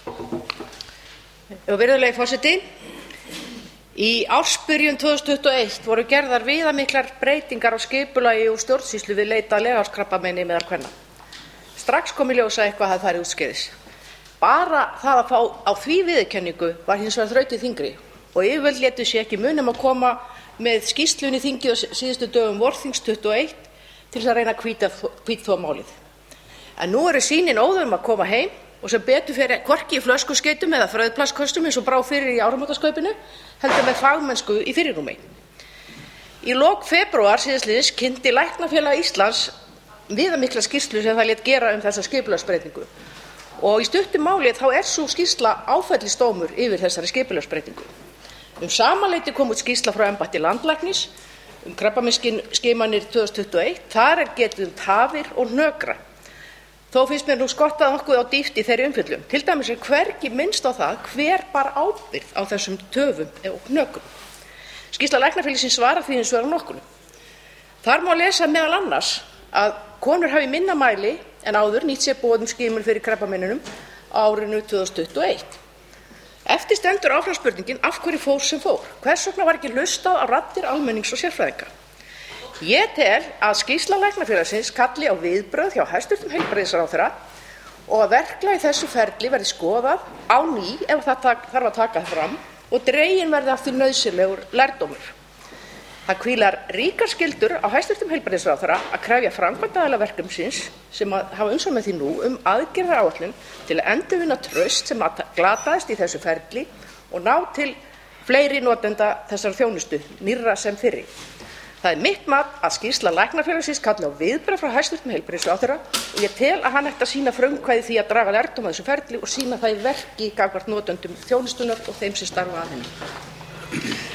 Virðulegi forseti. Í ársbyrjun 2021 voru gerðar viðamiklar breytingar á skipulagi og stjórnsýslu við leit að leghálskrabbameini meðal kvenna. Strax kom í ljós að eitthvað hafði farið úrskeiðis. Bara það að fá á því viðurkenningu var hins vegar þrautin þyngri og yfirvöld létu sig ekki muna að koma með skýrsluna í þingið á síðustu dögum vorþings 21 til að reyna að hvítþvo málið. En nú eru sýnin óðum að koma heim og sem betur fer hvorki í flöskuskeytum eða frauðplastköstum eins og brá fyrir í áramótaskaupinu, heldur með fagmennsku í fyrirrúmi. Í lok febrúar síðastliðins kynnti Læknafélag Íslands viðamikla skýrslu sem það lét gera þessa skipulagsbreytingu. Og í stuttu máli þá sú skýrsla áfellisdómur yfir þessari skipulagsbreytingu. Sama leyti kom út skýrsla frá embætti landlæknis krabbameinsskimanir 2021. Þar getið tafir og hnökra. Þó finnst mér nú skottað nokkuð á dýpt í þeirri umfjöllun. Til dæmis hvergi minnst á það hver bar ábyrgð á þessum töfum og hnökrum. Skýrsla Læknafélagsins svarar því hins vegar nokkuð. Þar má lesa meðal annars að konur hafi minna mæli en áður nýtt sér boðum skimun fyrir krabbameinunum á árinu 2021. Eftir stendur áfram spurningin af hverju fór sem fór. Hvers vegna var ekki hlustað á raddir almennings og sérfræðinga? Ég tel að skýrsla Læknafélagsins kalli á viðbrögð hjá hæstv. Heilbrigðisráðherra og að verklag í þessu ferli verði skoðað á ný ef það þarf að taka fram og dreginn verði af því nauðsynlegur lærdómur. Það hvílar ríkar skyldur á hæstv. Heilbrigðisráðherra að krefja framkvæmdaraðila verkefnisins sem hafa umsjón með því nú aðgerðaáætlun til að endurvinna traust sem glataðist í þessu ferli og ná til fleiri notenda þessar þjónustu, nýrra sem fyrri. Það mitt mat að skýrsla Læknafélagsins kalli á viðbrögð frá hæstv. Heilbrigðisráðherra og ég tel að hann ætti að sýna frumkvæði því að draga lærdóm af þessu ferli og sýna það í verki gagnvart notendum þjónustunnar og þeim sem starfa að henni.